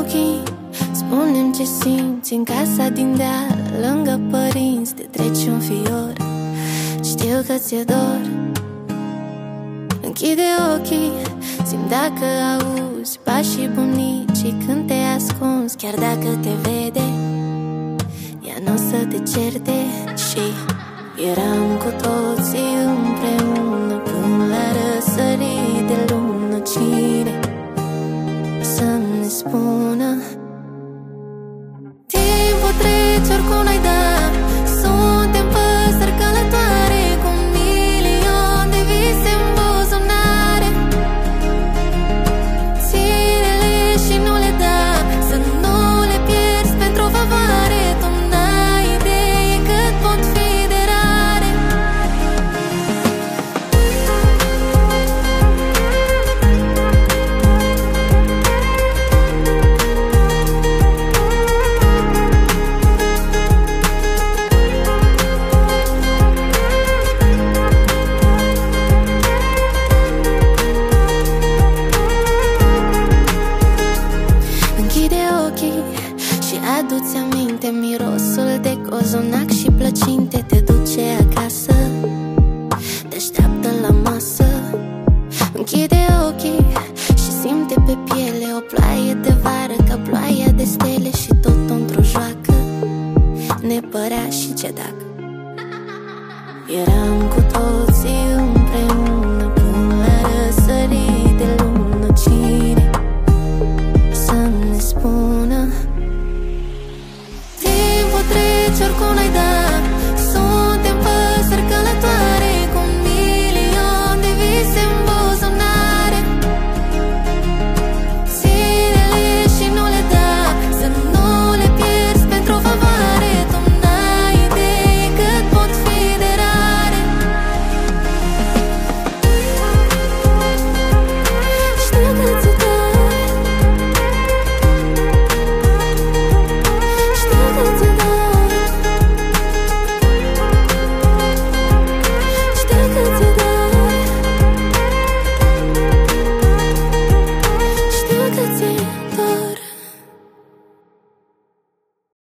ochii, spune-mi ce simți în casa din deal, lângă părinți, te treci un fior. Știu că ți-e dor. Închide ochii, simt dacă auzi pașii bunicii când te ascunzi. Chiar dacă te vede, ea n-o să te certe. Și eram cu toții împreună până la răsărit de lună. Cine să-mi ne spună? Timpul trece, oricum n-ai da. Suntem păsări călătoare cu un milion de vise în buzunare. Ține-le și nu le da, să nu le pierzi pentru o favoare. Tu n-ai idee cât pot fi de rare. Închide ochii și adu-ți aminte mirosul de cozonac și plăcinte. Te duce acasă, te așteaptă la masă. Închide ochii și simte pe piele o ploaie de vară, ca ploaia de stele. Și tot într-o joacă ne părea și ce dacă eram cu toții împreună până la răsărit